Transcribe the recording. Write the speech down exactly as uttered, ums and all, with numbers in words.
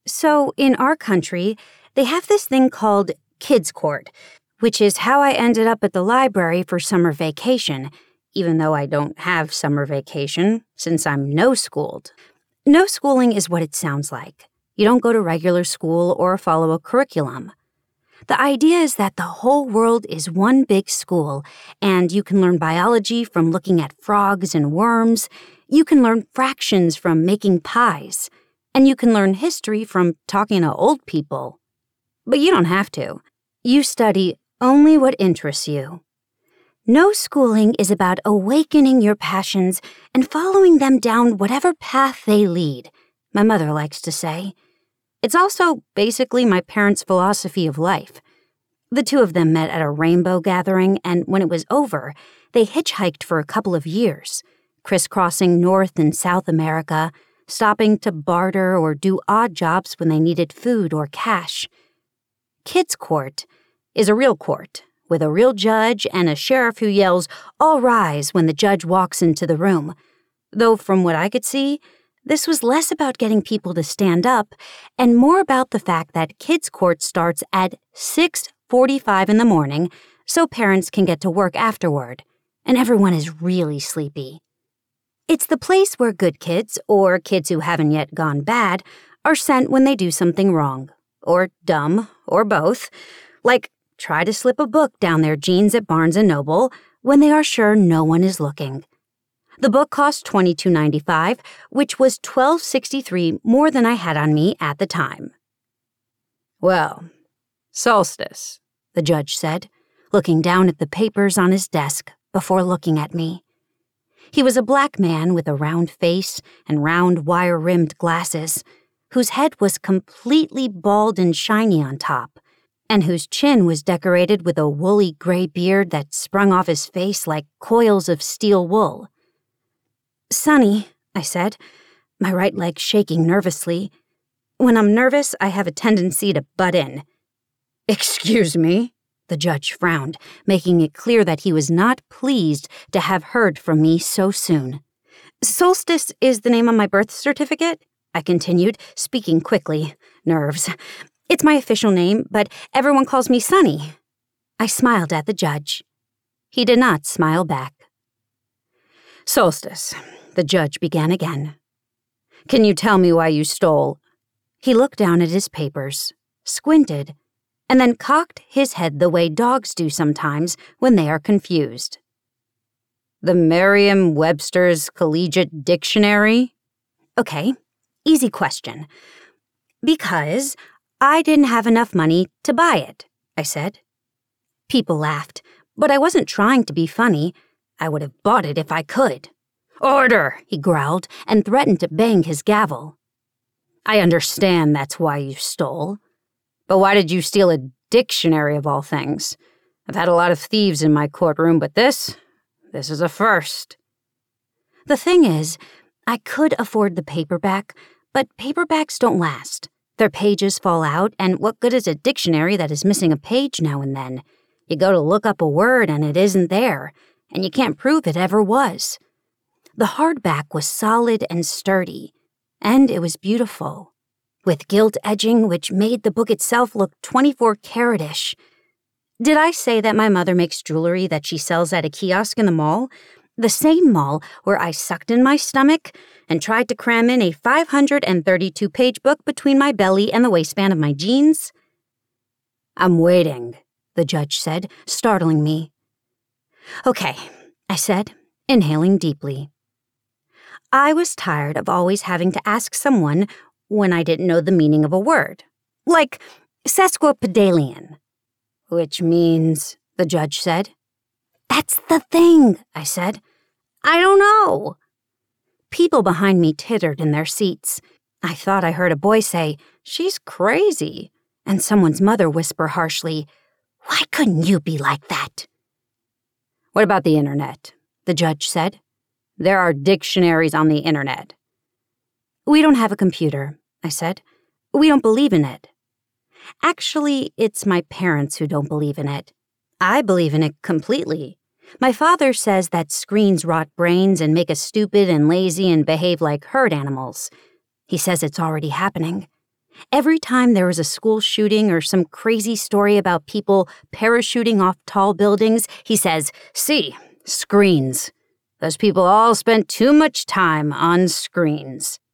So, in our country, they have this thing called Kids Court, which is how I ended up at the library for summer vacation, even though I don't have summer vacation since I'm no-schooled. No-schooling is what it sounds like. You don't go to regular school or follow a curriculum. The idea is that the whole world is one big school, and you can learn biology from looking at frogs and worms, you can learn fractions from making pies, and you can learn history from talking to old people. But you don't have to. You study only what interests you. No schooling is about awakening your passions and following them down whatever path they lead, my mother likes to say. It's also basically my parents' philosophy of life. The two of them met at a rainbow gathering, and when it was over, they hitchhiked for a couple of years, crisscrossing North and South America, stopping to barter or do odd jobs when they needed food or cash. Kids Court is a real court, with a real judge and a sheriff who yells, "All rise," when the judge walks into the room. Though from what I could see, this was less about getting people to stand up and more about the fact that Kids Court starts at six forty-five in the morning so parents can get to work afterward, and everyone is really sleepy. It's the place where good kids, or kids who haven't yet gone bad, are sent when they do something wrong, or dumb, or both, like try to slip a book down their jeans at Barnes and Noble when they are sure no one is looking. The book cost twenty-two ninety-five, which was twelve sixty-three more than I had on me at the time. "Well, Solstice," the judge said, looking down at the papers on his desk before looking at me. He was a black man with a round face and round wire-rimmed glasses, whose head was completely bald and shiny on top, and whose chin was decorated with a woolly gray beard that sprung off his face like coils of steel wool. "Sonny," I said, my right leg shaking nervously. When I'm nervous, I have a tendency to butt in. "Excuse me?" The judge frowned, making it clear that he was not pleased to have heard from me so soon. "Solstice is the name on my birth certificate," I continued, speaking quickly. Nerves. "It's my official name, but everyone calls me Sonny." I smiled at the judge. He did not smile back. "Solstice," the judge began again. "Can you tell me why you stole?" He looked down at his papers, squinted, and then cocked his head the way dogs do sometimes when they are confused. "The Merriam-Webster's Collegiate Dictionary?" "Okay, easy question. Because I didn't have enough money to buy it," I said. People laughed, but I wasn't trying to be funny. I would have bought it if I could. "Order!" he growled and threatened to bang his gavel. "I understand that's why you stole. But why did you steal a dictionary of all things? I've had a lot of thieves in my courtroom, but this, this is a first." The thing is, I could afford the paperback, but paperbacks don't last. Their pages fall out, and what good is a dictionary that is missing a page now and then? You go to look up a word and it isn't there, and you can't prove it ever was. The hardback was solid and sturdy, and it was beautiful, with gilt edging which made the book itself look twenty-four carat-ish. Did I say that my mother makes jewelry that she sells at a kiosk in the mall? The same mall where I sucked in my stomach and tried to cram in a five hundred thirty-two page book between my belly and the waistband of my jeans? "I'm waiting," the judge said, startling me. "Okay," I said, inhaling deeply. I was tired of always having to ask someone when I didn't know the meaning of a word, like sesquipedalian. "Which means," the judge said. "That's the thing," I said. "I don't know." People behind me tittered in their seats. I thought I heard a boy say, "She's crazy," and someone's mother whisper harshly, "Why couldn't you be like that?" "What about the internet?" the judge said. "There are dictionaries on the internet." "We don't have a computer," I said. "We don't believe in it." Actually, it's my parents who don't believe in it. I believe in it completely. My father says that screens rot brains and make us stupid and lazy and behave like herd animals. He says it's already happening. Every time there was a school shooting or some crazy story about people parachuting off tall buildings, he says, "See, screens. Those people all spent too much time on screens."